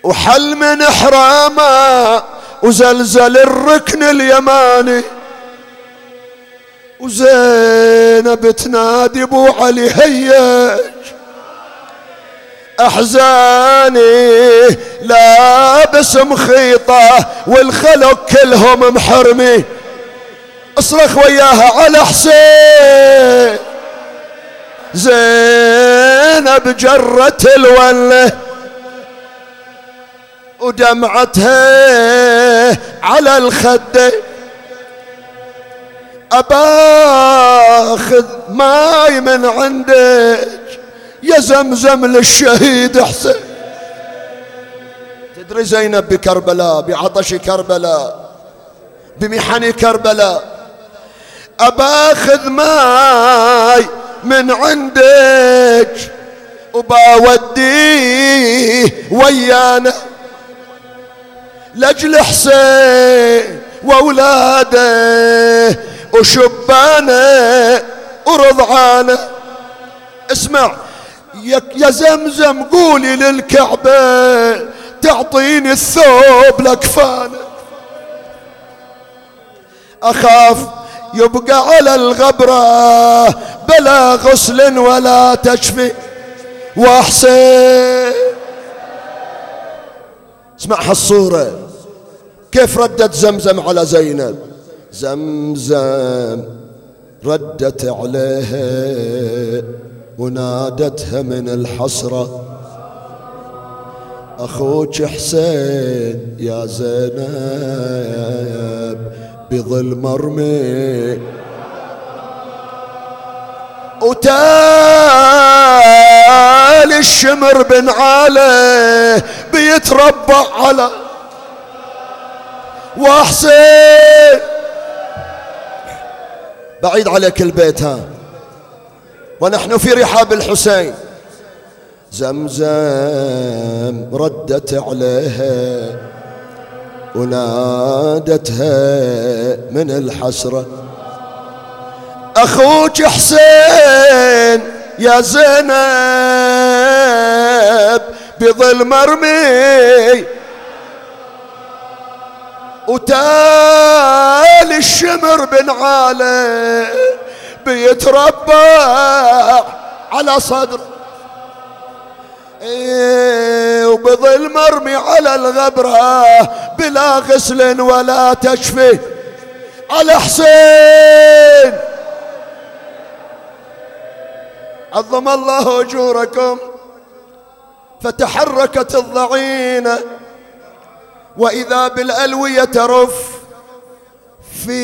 وحل من حرامه وزلزل الركن اليماني، وزينب تنادي ابو علي هيج احزاني لابس مخيطه والخلق كلهم محرمي، اصرخ وياها على حسين. زينب جرت الوله ودمعتها على الخد، أباخذ ماي من عندك يا زمزم للشهيد حسين. تدري زينب بكربلاء، بعطش كربلاء، بمحن كربلاء، أباخذ ماي من عندك وباوديه ويانا لأجل حسين وأولاده وشبانه ورضعانه. اسمع يا زمزم قولي للكعبة تعطيني الثوب لكفانه، أخاف يبقى على الغبرة بلا غسل ولا تشفي. وحسين اسمع هالصورة كيف ردت زمزم على زينب. زمزم ردت عليها ونادتها من الحسرة أخوك حسين يا زينب بظل مرمي، وتالي الشمر بن علي بيتربع على وحسين. بعيد عليك البيت ها ونحن في رحاب الحسين. زمزم ردت عليها ونادتها من الحسرة أخوك حسين يا زينب بظل مرمي، وتالي الشمر بن علي بيتربع على صدره، وبظل مرمي على الغبرة بلا غسل ولا تشفي. على حسين عظم الله أجوركم. فتحركت الضعينة وإذا بالألوية ترف في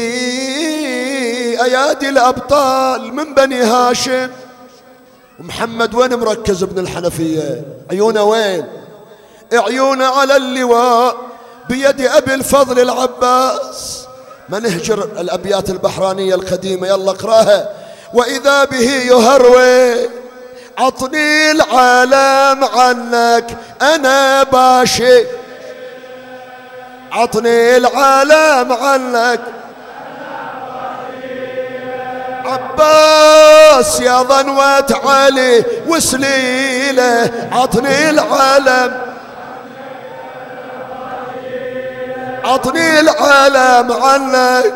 أيادي الأبطال من بني هاشم. ومحمد وين مركز ابن الحنفية؟ عيونه وين؟ عيونه على اللواء بيد أبي الفضل العباس. ما نهجر الأبيات البحرانية القديمة، يلا اقراها. وإذا به يهروي عطني العالم عنك أنا باشي، عطني العالم عنك عباس يا ظنوة علي وسليله، عطني العالم عطني العالم عنك.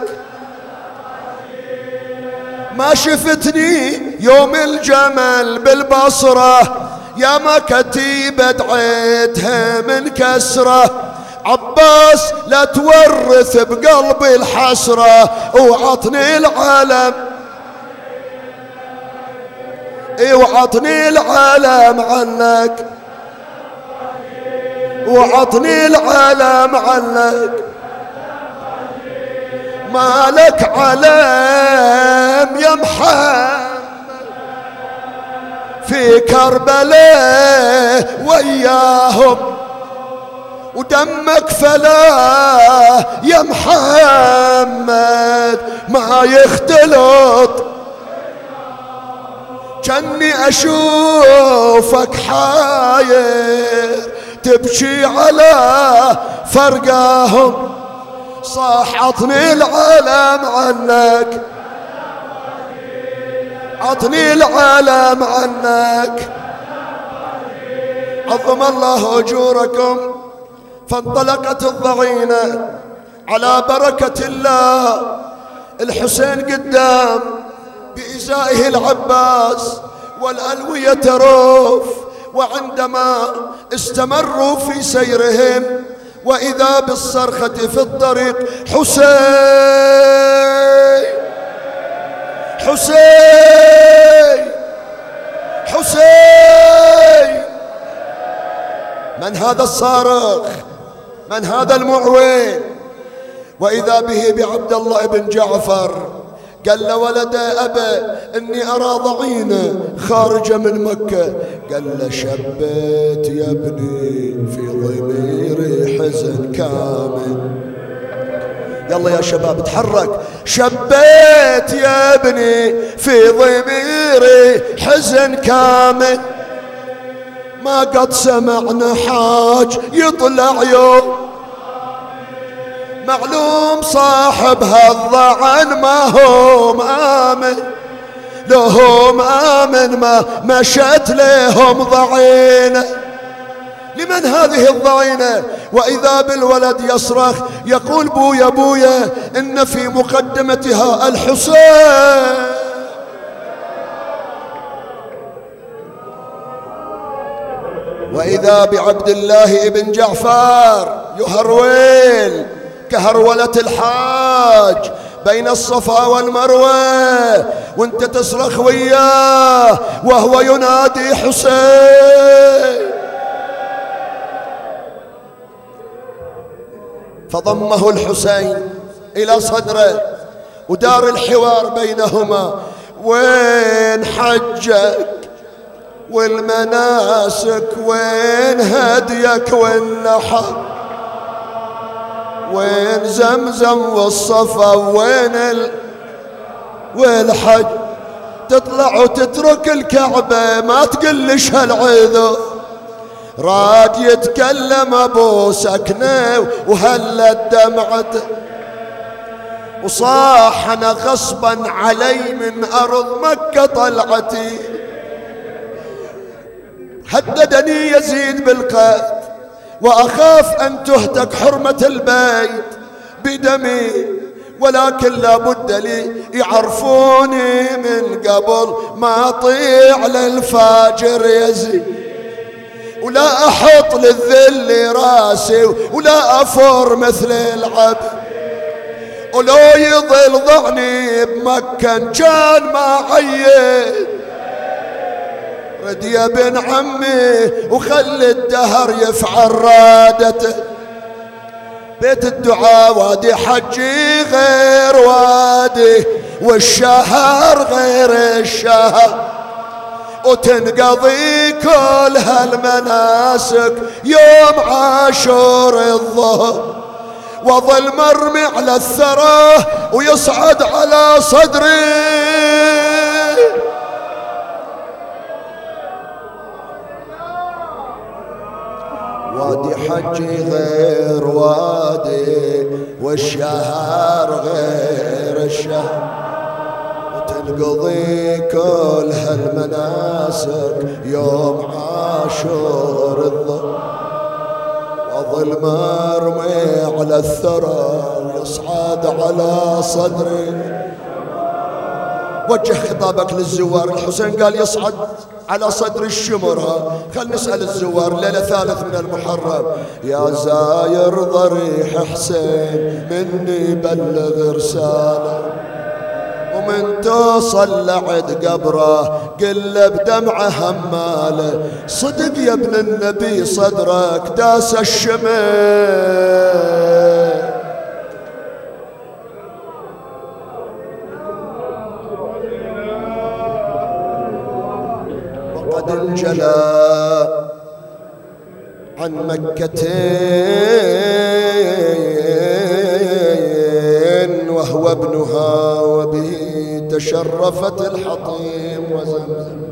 ما شفتني يوم الجمل بالبصرة يا ما كتيبة عيتها من كسرة، عباس لا تورث بقلبي الحسرة وعطني العالم، وعطني العالم عنك، وعطني العالم عنك. مالك علم يا محمد في كربلاء وياهم، ودمك فلا يا محمد ما يختلط. جني أشوفك حاير تبكي على فرقاهم، صاح عطني العالم عنك، عطني العالم عنك. عظم الله أجوركم. فانطلقت الضغينة على بركة الله. الحسين قدام بإزائه العباس والألوية تروف. وعندما استمروا في سيرهم وإذا بالصرخة في الطريق: حسين حسين حسين. من هذا الصارخ؟ من هذا المعوين؟ وإذا به بعبد الله بن جعفر. قال له: ولد أبا إني أرى ضغينة خارجة من مكة. قال له: شبيت يا ابني في ضميري حزن كامل. يلا يا شباب تحرك. شبيت يا ابني في ضميري حزن كامل، ما قد سمعنا حاج يطلع يوم. معلوم صاحب هالضعن ما هو مآمن، لو هو مآمن ما مشت لهم ضعينة. لمن هذه الضعينة؟ وإذا بالولد يصرخ يقول: بويا بويا إن في مقدمتها الحسين. وإذا بعبد الله بن جعفر يهرول كهرولة الحاج بين الصفا والمروة، وانت تصرخ وياه وهو ينادي: حسين. فضمه الحسين إلى صدره ودار الحوار بينهما: وين حجك والمناسك؟ وين هديك والنحر؟ وين زمزم والصفا؟ وين والحج؟ تطلع وتترك الكعبة ما تقلش هالعذر. راد يتكلم ابو سكنه وهلت دمعته، وصاح: انا غصبا علي من ارض مكة طلعتي، هددني يزيد بالقتل واخاف ان تهتك حرمة البيت بدمي، ولكن لابد لي يعرفوني من قبل ما اطيع للفاجر يزيد، ولا احط للذل راسي ولا افور مثل العبد، ولو يضل ضعني بمكة كان ما عيد. رد يا ابن عمي وخلي الدهر يفعل رادته، بيت الدعاء وادي حجي غير وادي، والشهر غير الشهر، وتنقضي كل هالمناسك يوم عاشور الظهر، وظل مرمي على الثرى ويصعد على صدري. وادي حجي غير وادي، والشهر غير الشهر، وتنقضي كل هالمناسك يوم عاشور الظهر، وظل مرمي على الثرى ويصعد على صدري. وجه خطابك للزوار. الحسين قال يصعد على صدر الشمرة. خل نسأل الزوار ليلة ثالث من المحرم: يا زاير ضريح حسين مني بلغ رسالة، ومن توصل لعد قبره قل بدمعه هماله، صدق يا ابن النبي صدرك داس الشمال. وقد انجلى عن مكتين وهو ابنها، وبه تشرفت الحطيم وزمزم.